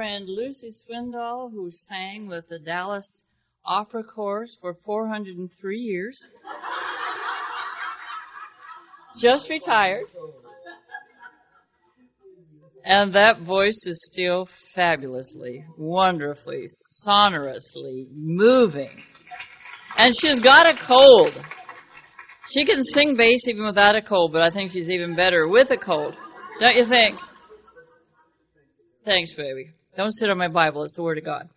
friend Lucy Swindoll, who sang with the Dallas Opera Chorus for 403 years. Just retired. And that voice is still fabulously, wonderfully, sonorously moving. And she's got a cold. She can sing bass even without a cold, but I think she's even better with a cold. Don't you think? Thanks, baby. Don't sit on my Bible. It's the Word of God.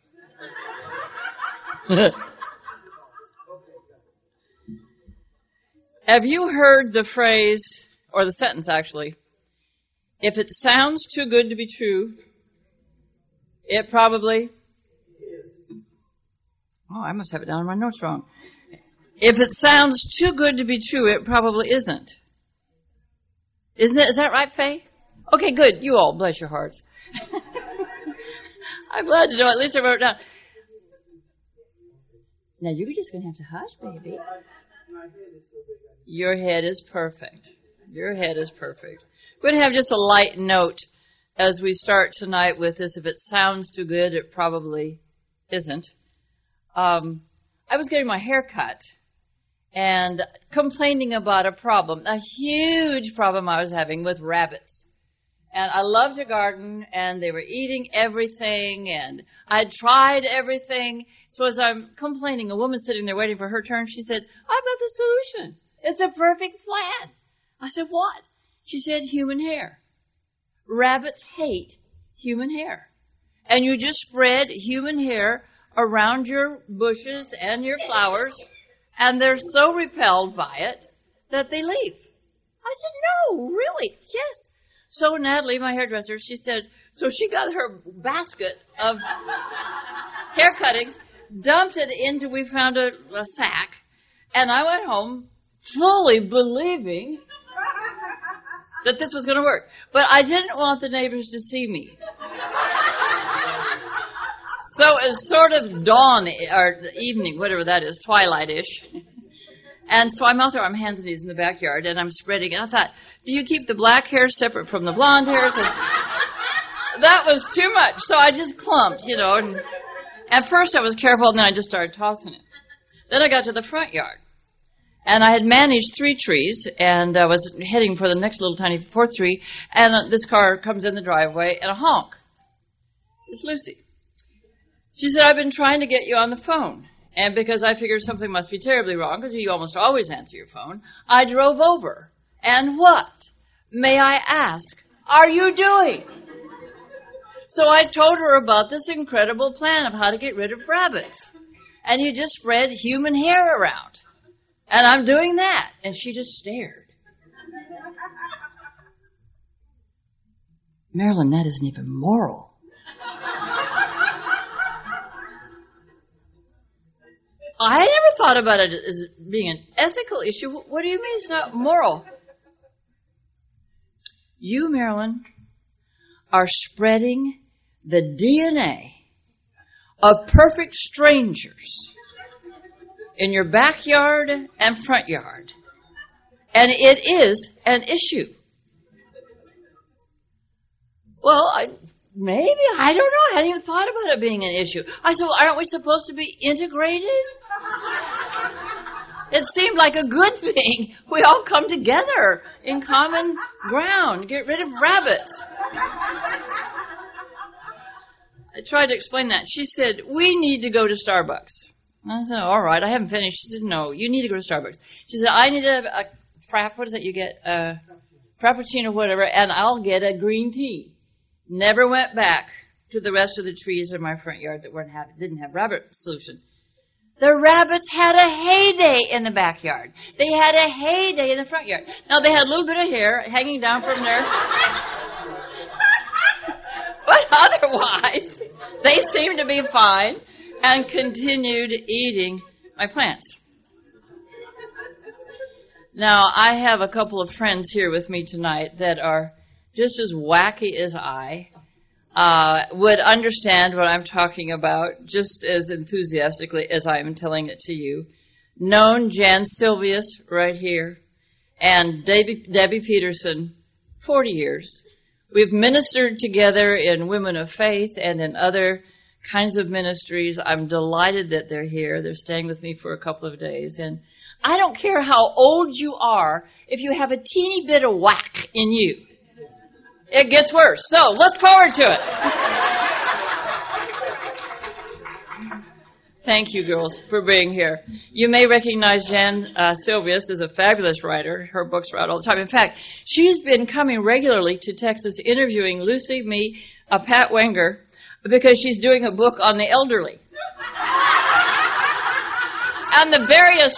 Have you heard the phrase, or the sentence actually, if it sounds too good to be true, it probably... Oh, I must have it down in my notes wrong. If it sounds too good to be true, it probably isn't. Isn't it? Is that right, Faye? Okay, good. You all, bless your hearts. I'm glad to know. At least I wrote it down. Now, you're just going to have to hush, baby. Your head is perfect. Your head is perfect. We're going to have just a light note as we start tonight with this. If it sounds too good, it probably isn't. I was getting my hair cut and complaining about a huge problem I was having with rabbits. And I loved to garden, and they were eating everything, and I had tried everything. So as I'm complaining, a woman sitting there waiting for her turn, she said, I've got the solution. It's a perfect plan. I said, what? She said, human hair. Rabbits hate human hair. And you just spread human hair around your bushes and your flowers, and they're so repelled by it that they leave. I said, no, really? Yes. So Natalie, my hairdresser, she said, so she got her basket of hair cuttings, dumped it into, we found a sack, and I went home fully believing that this was going to work. But I didn't want the neighbors to see me. So it's sort of dawn, or evening, whatever that is, twilight-ish. And so I'm out there on hands and knees in the backyard, and I'm spreading. And I thought, do you keep the black hair separate from the blonde hair? So that was too much. So I just clumped, And at first I was careful, and then I just started tossing it. Then I got to the front yard. And I had managed 3 trees, and I was heading for the next little tiny 4th tree, and this car comes in the driveway, and a honk. It's Lucy. She said, I've been trying to get you on the phone. And because I figured something must be terribly wrong, because you almost always answer your phone, I drove over. And what, may I ask, are you doing? So I told her about this incredible plan of how to get rid of rabbits. And you just spread human hair around. And I'm doing that. And she just stared. Marilyn, that isn't even moral. I never thought about it as being an ethical issue. What do you mean it's not moral? You, Marilyn, are spreading the DNA of perfect strangers in your backyard and front yard. And it is an issue. Well, I don't know. I hadn't even thought about it being an issue. I said, well, aren't we supposed to be integrated? It seemed like a good thing. We all come together in common ground, get rid of rabbits. I tried to explain that. She said, we need to go to Starbucks. I said, all right, I haven't finished. She said, no, you need to go to Starbucks. She said, I need a frap, what is that you get? Frappuccino, whatever, and I'll get a green tea. Never went back to the rest of the trees in my front yard that didn't have rabbit solution. The rabbits had a heyday in the backyard. They had a heyday in the front yard. Now, they had a little bit of hair hanging down from there. But otherwise, they seemed to be fine and continued eating my plants. Now, I have a couple of friends here with me tonight that are just as wacky as I, would understand what I'm talking about just as enthusiastically as I am telling it to you. Known Jan Silvius right here, and Debbie Peterson, 40 years. We've ministered together in Women of Faith and in other kinds of ministries. I'm delighted that they're here. They're staying with me for a couple of days. And I don't care how old you are, if you have a teeny bit of whack in you, it gets worse. So look forward to it. Thank you, girls, for being here. You may recognize Jan Silvius as a fabulous writer. Her books are out all the time. In fact, she's been coming regularly to Texas interviewing Lucy, me, Pat Wenger, because she's doing a book on the elderly. And the various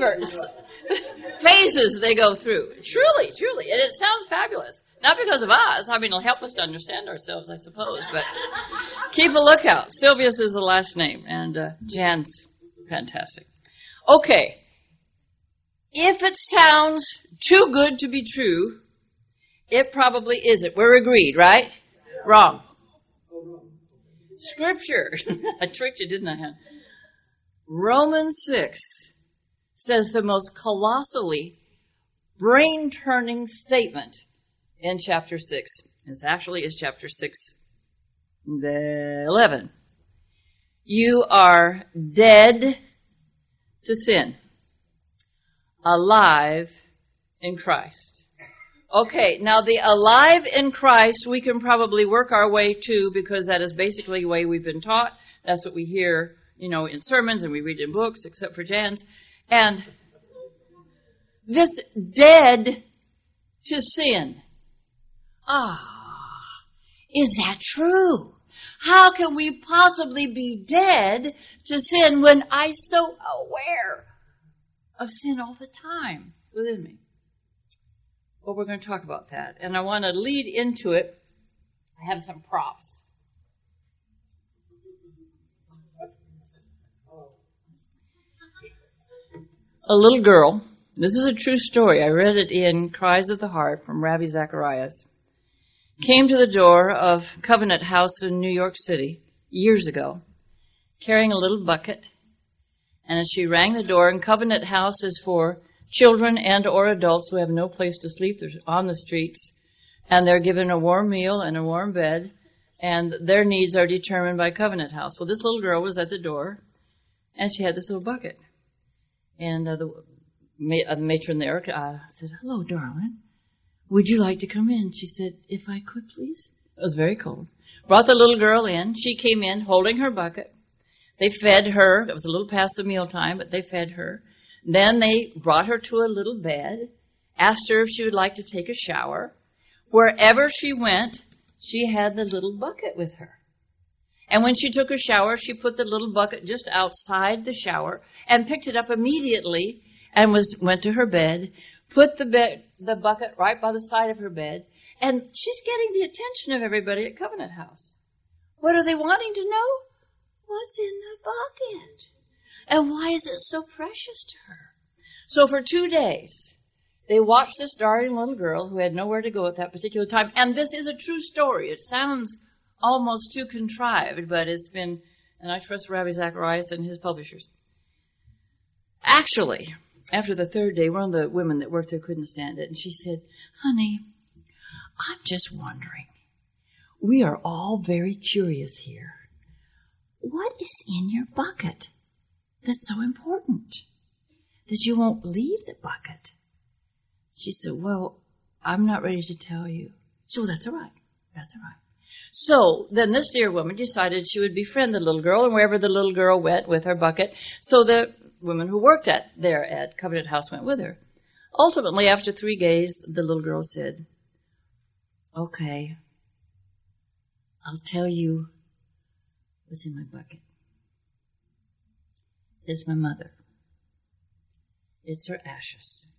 phases they go through. Truly, truly. And it sounds fabulous. Not because of us. I mean, it'll help us to understand ourselves, I suppose. But keep a lookout. Silvius is the last name. And Jan's fantastic. Okay. If it sounds too good to be true, it probably isn't. We're agreed, right? Wrong. Scripture. I tricked you, didn't I, hon? Romans 6 says the most colossally brain-turning statement in chapter 6. This actually is chapter 6, 11. You are dead to sin, alive in Christ. Okay, now the alive in Christ we can probably work our way to, because that is basically the way we've been taught. That's what we hear, in sermons and we read in books, except for Jan's. And this dead to sin. Is that true? How can we possibly be dead to sin when I'm so aware of sin all the time within me? Well, we're going to talk about that. And I want to lead into it. I have some props. A little girl, this is a true story. I read it in Cries of the Heart from Ravi Zacharias, came to the door of Covenant House in New York City years ago, carrying a little bucket. And as she rang the door, and Covenant House is for children and or adults who have no place to sleep. They're on the streets, and they're given a warm meal and a warm bed, and their needs are determined by Covenant House. Well, this little girl was at the door, and she had this little bucket. And the matron there said, "Hello, darling. Would you like to come in?" She said, "If I could, please." It was very cold. Brought the little girl in. She came in holding her bucket. They fed her. It was a little past the mealtime, but they fed her. Then they brought her to a little bed, asked her if she would like to take a shower. Wherever she went, she had the little bucket with her. And when she took a shower, she put the little bucket just outside the shower and picked it up immediately and went to her bed, put the bucket right by the side of her bed, and she's getting the attention of everybody at Covenant House. What are they wanting to know? What's in the bucket? And why is it so precious to her? So for 2 days, they watched this darling little girl who had nowhere to go at that particular time. And this is a true story. It sounds almost too contrived, but it's been, and I trust Ravi Zacharias and his publishers. Actually, after the 3rd day, one of the women that worked there couldn't stand it, and she said, "Honey, I'm just wondering. We are all very curious here. What is in your bucket that's so important that you won't leave the bucket?" She said, "Well, I'm not ready to tell you." So that's all right. That's all right. So then this dear woman decided she would befriend the little girl, and wherever the little girl went with her bucket, so the woman who worked there at Covenant House went with her. Ultimately, after 3 days, the little girl said, "Okay, I'll tell you what's in my bucket. It's my mother. It's her ashes."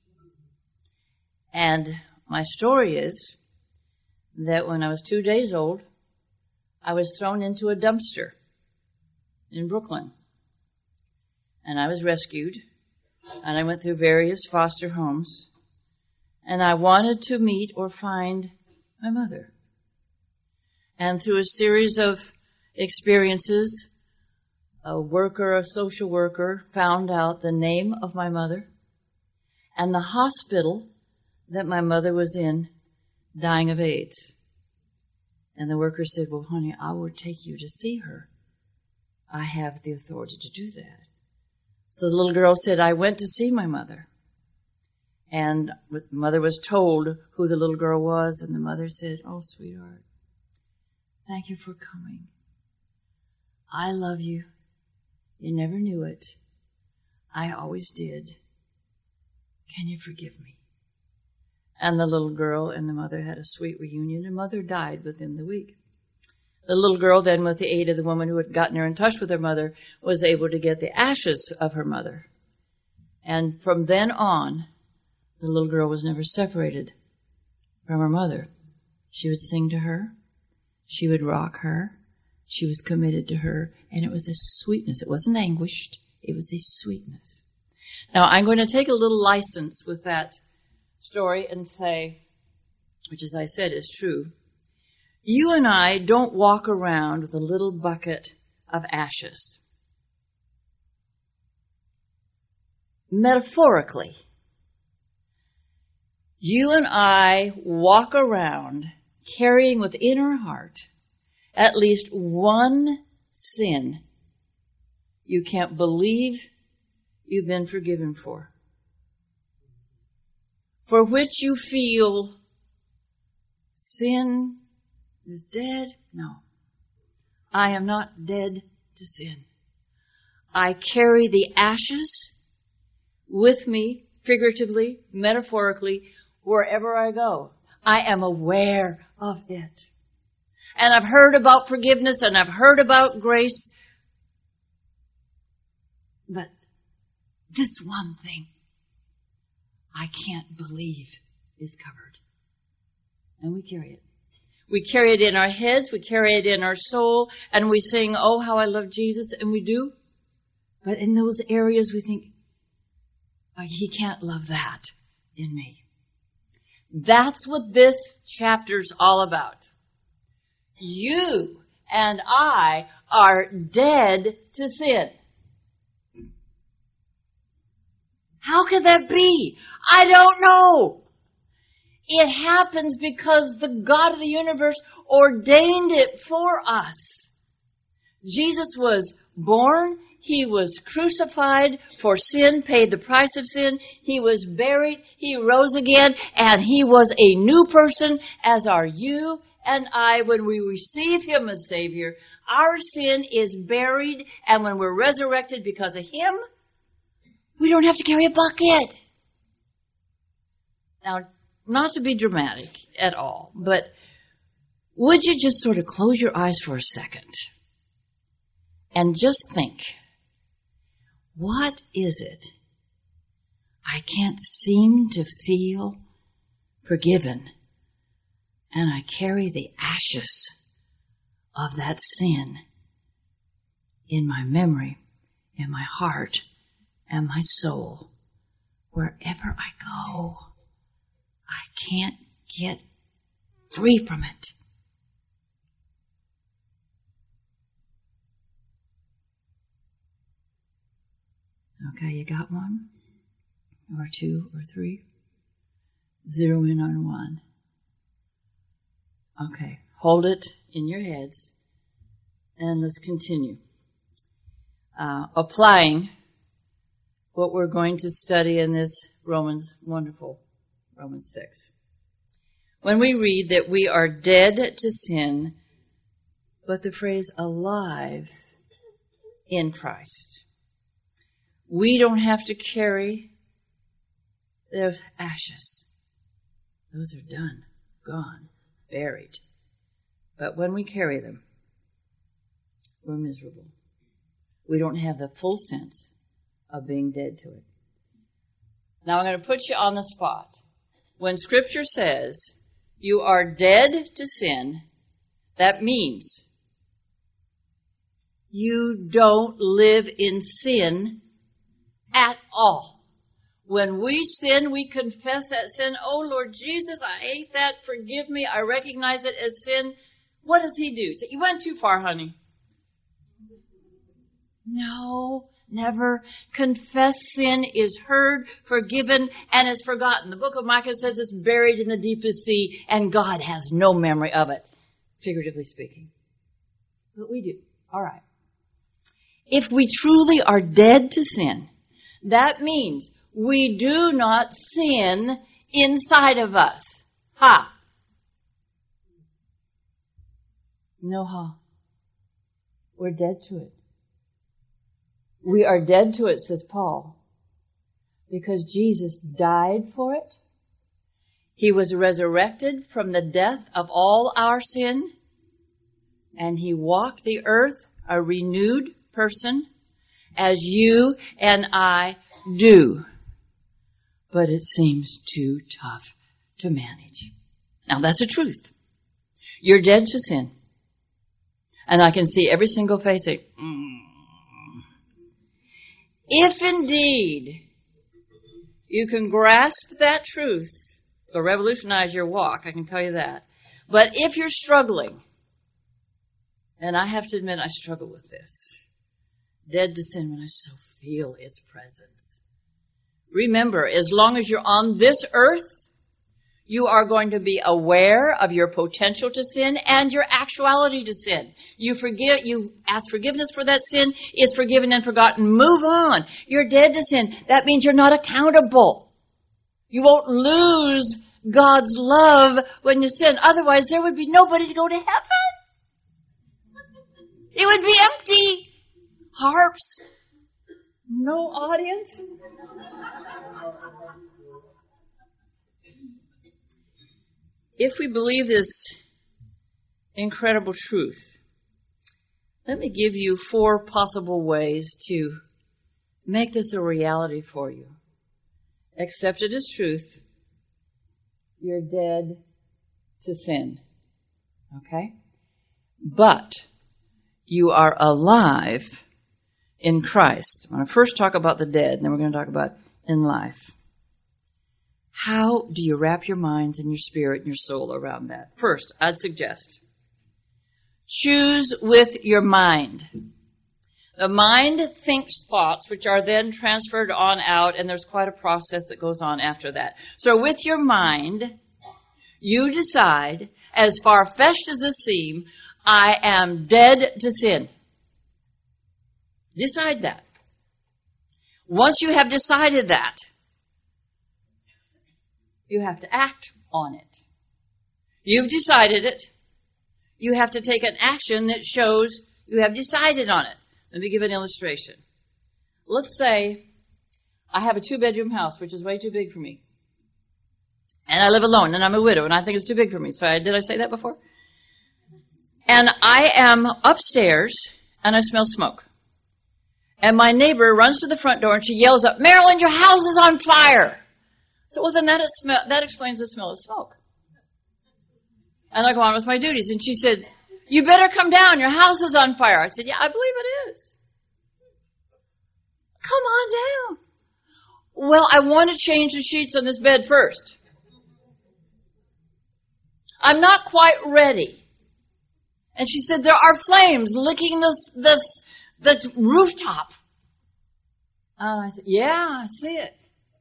And my story is that when I was 2 days old, I was thrown into a dumpster in Brooklyn. And I was rescued, and I went through various foster homes, and I wanted to meet or find my mother. And through a series of experiences, a social worker, found out the name of my mother and the hospital that my mother was in, dying of AIDS. And the worker said, well, honey, I will take you to see her. I have the authority to do that. So the little girl said, I went to see my mother. And the mother was told who the little girl was, and the mother said, oh, sweetheart, thank you for coming. I love you. You never knew it. I always did. Can you forgive me? And the little girl and the mother had a sweet reunion, and mother died within the week. The little girl then, with the aid of the woman who had gotten her in touch with her mother, was able to get the ashes of her mother. And from then on, the little girl was never separated from her mother. She would sing to her. She would rock her. She was committed to her. And it was a sweetness. It wasn't anguished. It was a sweetness. Now, I'm going to take a little license with that story and say, which as I said is true, you and I don't walk around with a little bucket of ashes. Metaphorically, you and I walk around carrying within our heart at least one sin you can't believe you've been forgiven for which you feel sin is dead. No, I am not dead to sin. I carry the ashes with me, figuratively, metaphorically, wherever I go. I am aware of it. And I've heard about forgiveness and I've heard about grace. But this one thing I can't believe is covered. And we carry it. We carry it in our heads, we carry it in our soul, and we sing, oh, how I love Jesus, and we do. But in those areas we think, oh, he can't love that in me. That's what this chapter's all about. You and I are dead to sin. How could that be? I don't know. It happens because the God of the universe ordained it for us. Jesus was born. He was crucified for sin, paid the price of sin. He was buried. He rose again, and he was a new person, as are you and I. When we receive him as Savior, our sin is buried, and when we're resurrected because of him, we don't have to carry a bucket. Now, not to be dramatic at all, but would you just sort of close your eyes for a second and just think, what is it I can't seem to feel forgiven, and I carry the ashes of that sin in my memory, in my heart, and my soul, wherever I go? I can't get free from it. Okay, you got one? Or two or three? Zero in on one. Okay, hold it in your heads and let's continue. Applying what we're going to study in this wonderful Romans 6. When we read that we are dead to sin, but the phrase alive in Christ, we don't have to carry those ashes. Those are done, gone, buried. But when we carry them, we're miserable. We don't have the full sense of being dead to it. Now I'm going to put you on the spot. When Scripture says you are dead to sin, that means you don't live in sin at all. When we sin, we confess that sin. Oh, Lord Jesus, I hate that. Forgive me. I recognize it as sin. What does he do? Say, you went too far, honey. No, never. Confess sin is heard, forgiven, and is forgotten. The book of Micah says it's buried in the deepest sea, and God has no memory of it. figuratively speaking. But we do. All right. If we truly are dead to sin, that means we do not sin inside of us. Ha! No ha. We're dead to it. We are dead to it, says Paul, because Jesus died for it. He was resurrected from the death of all our sin, and he walked the earth a renewed person, as you and I do. But it seems too tough to manage. Now, that's a truth. You're dead to sin. And I can see every single face say, If indeed you can grasp that truth, it'll revolutionize your walk, I can tell you that. But if you're struggling, and I have to admit I struggle with this, dead to sin when I so feel its presence. Remember, as long as you're on this earth, you are going to be aware of your potential to sin and your actuality to sin. You ask forgiveness for that sin, it's forgiven and forgotten. Move on. You're dead to sin. That means you're not accountable. You won't lose God's love when you sin. Otherwise, there would be nobody to go to heaven. It would be empty. Harps. No audience. If we believe this incredible truth, let me give you 4 possible ways to make this a reality for you. Accept it as truth. You're dead to sin. Okay? But you are alive in Christ. I'm going to first talk about the dead, and then we're going to talk about in life. How do you wrap your minds and your spirit and your soul around that? First, I'd suggest choose with your mind. The mind thinks thoughts, which are then transferred on out, and there's quite a process that goes on after that. So with your mind, you decide, as far-fetched as this seems, I am dead to sin. Decide that. Once you have decided that, you have to act on it. You've decided it. You have to take an action that shows you have decided on it. Let me give an illustration. Let's say I have a 2-bedroom house, which is way too big for me. And I live alone, and I'm a widow, and I think it's too big for me. So did I say that before? And I am upstairs, and I smell smoke. And my neighbor runs to the front door, and she yells up, Marilyn, your house is on fire. So, well, then that explains the smell of smoke. And I go on with my duties. And she said, you better come down. Your house is on fire. I said, yeah, I believe it is. Come on down. Well, I want to change the sheets on this bed first. I'm not quite ready. And she said, there are flames licking the rooftop. And I said, yeah, I see it.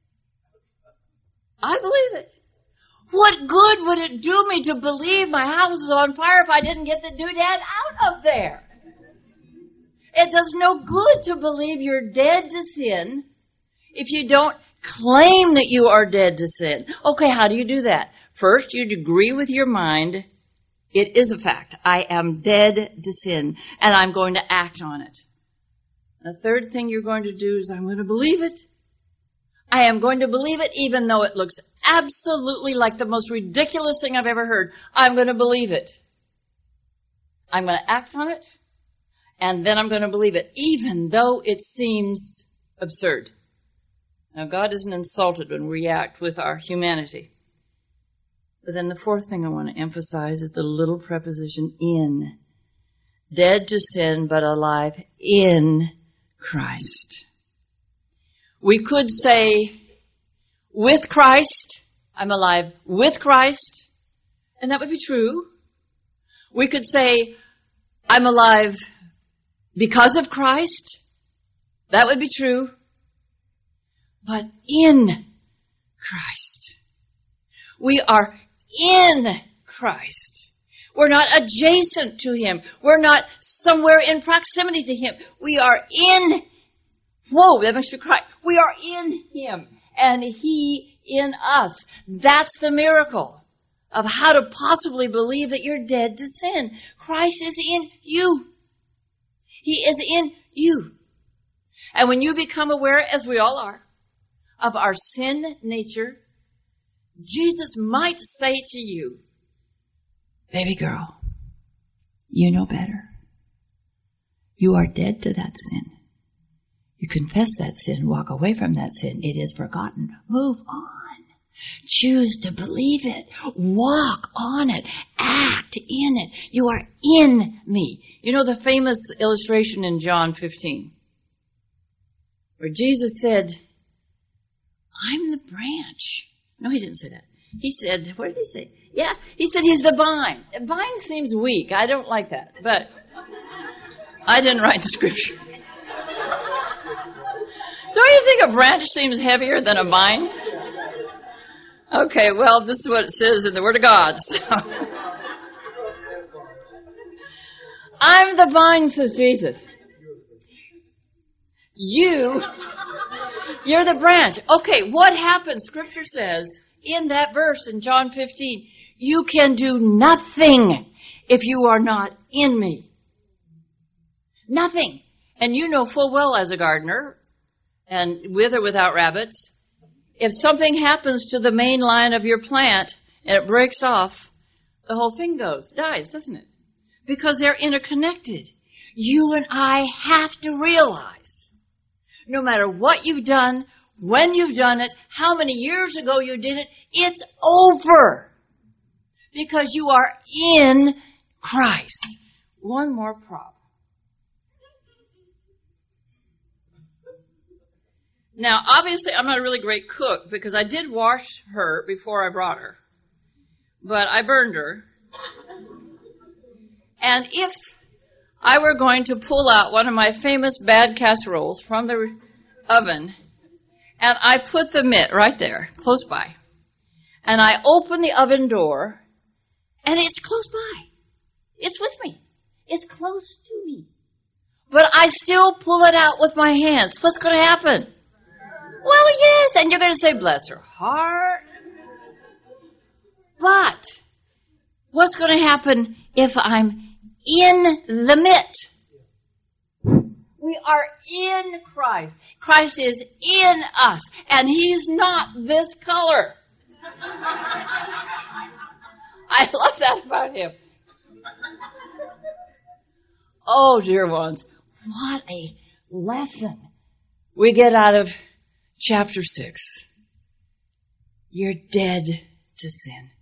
I believe it. What good would it do me to believe my house is on fire if I didn't get the doodad out of there? It does no good to believe you're dead to sin if you don't claim that you are dead to sin. Okay, how do you do that? First, you agree with your mind, it is a fact. I am dead to sin, and I'm going to act on it. The third thing you're going to do is I'm going to believe it. I am going to believe it even though it looks absolutely like the most ridiculous thing I've ever heard. I'm going to believe it. I'm going to act on it, and then I'm going to believe it, even though it seems absurd. Now, God isn't insulted when we react with our humanity. But then the fourth thing I want to emphasize is the little preposition in. Dead to sin, but alive in Christ. We could say, with Christ, I'm alive with Christ, and that would be true. We could say, I'm alive because of Christ. That would be true. But in Christ. We are in Christ. We're not adjacent to him. We're not somewhere in proximity to him. We are in, whoa, that makes me cry. We are in him and he in us. That's the miracle of how to possibly believe that you're dead to sin. Christ is in you. He is in you. And when you become aware, as we all are, of our sin nature, Jesus might say to you, baby girl, you know better. You are dead to that sin. You confess that sin, walk away from that sin. It is forgotten. Move on. Choose to believe it. Walk on it. Act in it. You are in me. You know the famous illustration in John 15, where Jesus said, I'm the branch. No, he didn't say that. He said, what did he say? Yeah, he said he's the vine. Vine seems weak. I don't like that, but I didn't write the scripture. Don't you think a branch seems heavier than a vine? Okay, well, this is what it says in the Word of God. So. I'm the vine, says Jesus. You're the branch. Okay, what happens? Scripture says in that verse in John 15, you can do nothing if you are not in me. Nothing. And you know full well as a gardener, and with or without rabbits, if something happens to the main line of your plant and it breaks off, the whole thing dies, doesn't it? Because they're interconnected. You and I have to realize, no matter what you've done, when you've done it, how many years ago you did it, it's over. Because you are in Christ. One more prop. Now, obviously, I'm not a really great cook because I did wash her before I brought her. But I burned her. And if I were going to pull out one of my famous bad casseroles from the oven, and I put the mitt right there, close by, and I open the oven door, and it's close by. It's with me. It's close to me. But I still pull it out with my hands. What's going to happen? Well, yes, and you're going to say, bless her heart. But what's going to happen if I'm in the mitt? We are in Christ. Christ is in us, and he's not this color. I love that about him. Oh, dear ones, what a lesson we get out of chapter 6. You're dead to sin.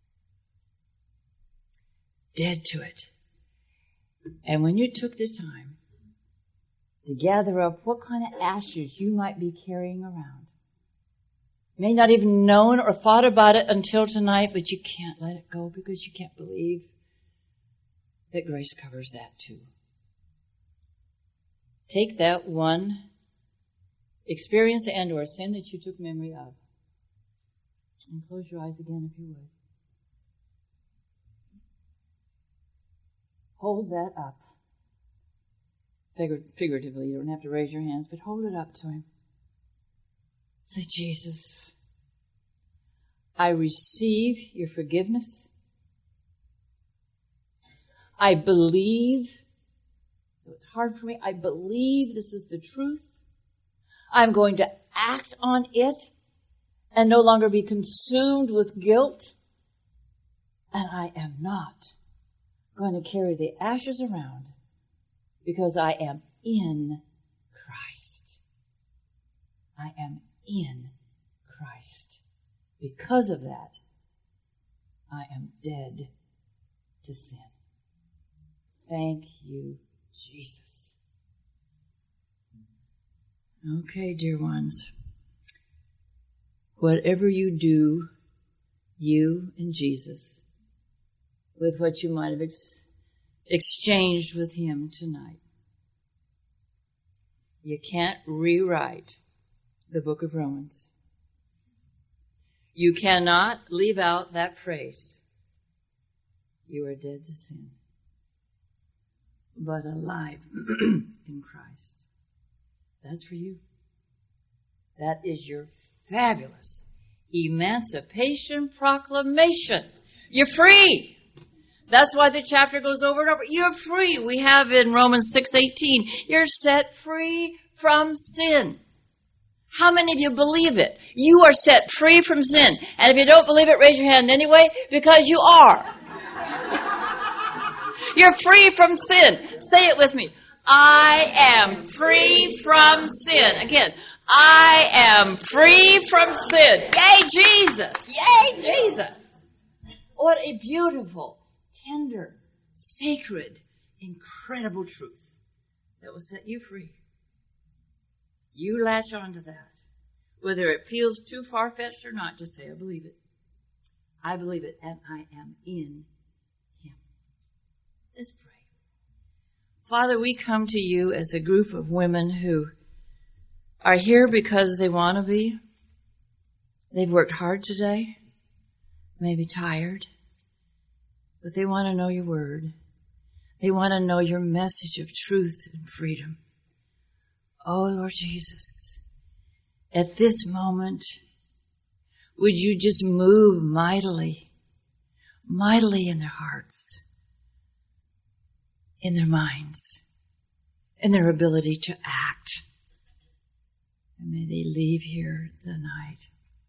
Dead to it. And when you took the time to gather up what kind of ashes you might be carrying around, may not even known or thought about it until tonight, but you can't let it go because you can't believe that grace covers that too. Take that one experience and or sin that you took memory of, and close your eyes again if you would. Hold that up. Figuratively, you don't have to raise your hands, but hold it up to him. Say, Jesus, I receive your forgiveness. I believe, it's hard for me, I believe this is the truth. I'm going to act on it and no longer be consumed with guilt. And I am not going to carry the ashes around because I am in Christ. I am in Christ. Because of that, I am dead to sin. Thank you, Jesus. Okay, dear ones. Whatever you do, you and Jesus, with what you might have exchanged with him tonight, you can't rewrite the book of Romans. You cannot leave out that phrase. You are dead to sin, but alive in Christ. That's for you. That is your fabulous emancipation proclamation. You're free. That's why the chapter goes over and over. You're free. We have in Romans 6:18, you're set free from sin. How many of you believe it? You are set free from sin. And if you don't believe it, raise your hand anyway, because you are. You're free from sin. Say it with me. I am free from sin. Again, I am free from sin. Yay, Jesus. Yay, Jesus. What a beautiful, tender, sacred, incredible truth that will set you free. You latch on to that. Whether it feels too far-fetched or not, just say, I believe it. I believe it, and I am in Him. Let's pray. Father, we come to you as a group of women who are here because they want to be. They've worked hard today, maybe tired, but they want to know your word. They want to know your message of truth and freedom. Oh, Lord Jesus, at this moment, would you just move mightily in their hearts, in their minds, in their ability to act. And may they leave here tonight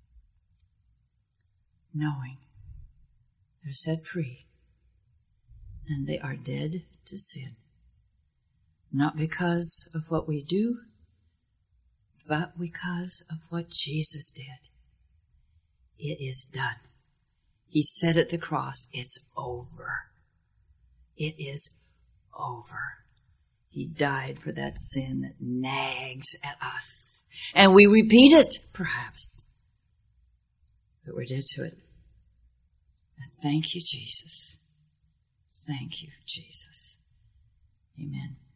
knowing they're set free and they are dead to sin. Not because of what we do, but because of what Jesus did. It is done. He said at the cross, it's over. It is over. He died for that sin that nags at us. And we repeat it, perhaps. But we're dead to it. And thank you, Jesus. Thank you, Jesus. Amen.